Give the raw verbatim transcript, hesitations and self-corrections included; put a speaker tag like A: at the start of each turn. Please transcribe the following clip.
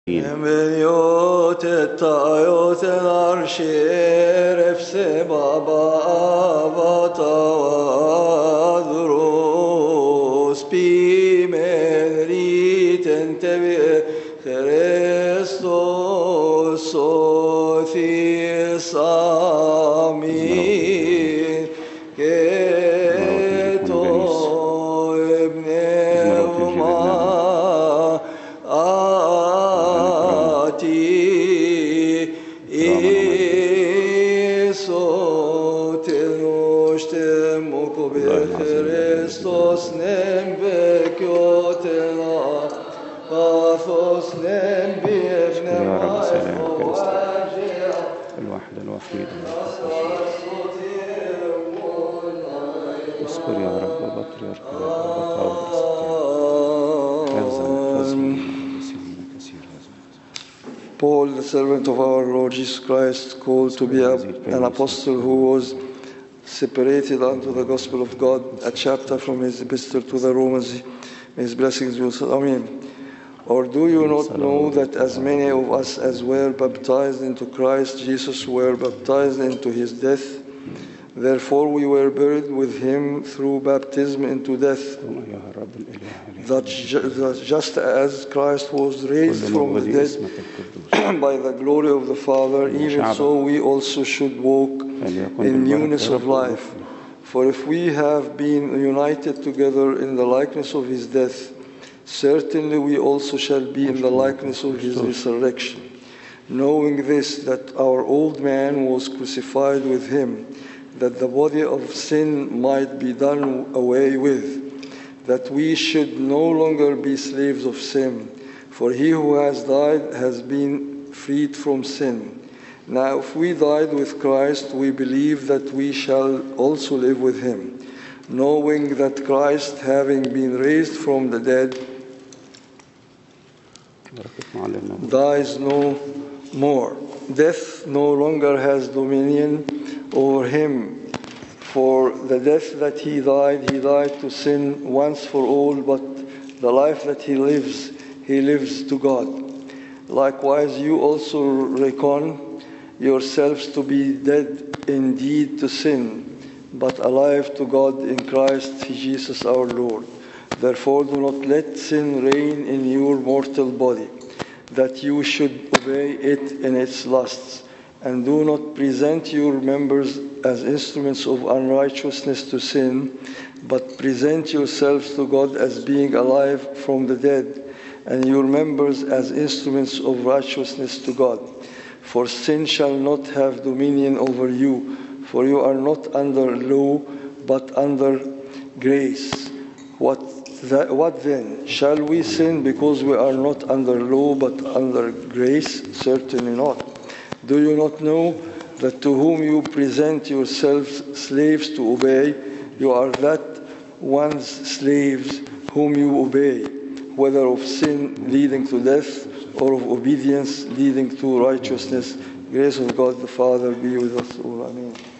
A: Emeliot et tayot en arşer efse baba avatadros pimenriten tevi Christos sothis amin keto ebneuma Christos nem bekotena pathos nem bevne
B: الواحد الوحيد اذكر يا رب بطريرك
A: Paul, the servant of our Lord Jesus Christ, called to be a, an apostle who was separated unto the gospel of God, a chapter from his epistle to the Romans. May his blessings be with us. Amen. Or do you not know that as many of us as were baptized into Christ Jesus were baptized into his death? Therefore we were buried with him through baptism into death, that just as Christ was raised from the dead by the glory of the Father, even so we also should walk in newness of life. For if we have been united together in the likeness of his death, certainly we also shall be in the likeness of his resurrection, knowing this, that our old man was crucified with him, that the body of sin might be done away with, that we should no longer be slaves of sin. For he who has died has been freed from sin. Now if we died with Christ, we believe that we shall also live with him, knowing that Christ, having been raised from the dead, dies no more. Death no longer has dominion over him. For the death that he died, he died to sin once for all, but the life that he lives, he lives to God. Likewise, you also reckon yourselves to be dead indeed to sin, but alive to God in Christ Jesus our Lord. Therefore, do not let sin reign in your mortal body, that you should obey it in its lusts. And do not present your members as instruments of unrighteousness to sin, but present yourselves to God as being alive from the dead, and your members as instruments of righteousness to God. For sin shall not have dominion over you, for you are not under law, but under grace. What, that, what then? Shall we sin because we are not under law, but under grace? Certainly not. Do you not know that to whom you present yourselves slaves to obey, you are that one's slaves whom you obey, whether of sin leading to death or of obedience leading to righteousness? Grace of God the Father be with us all. Amen.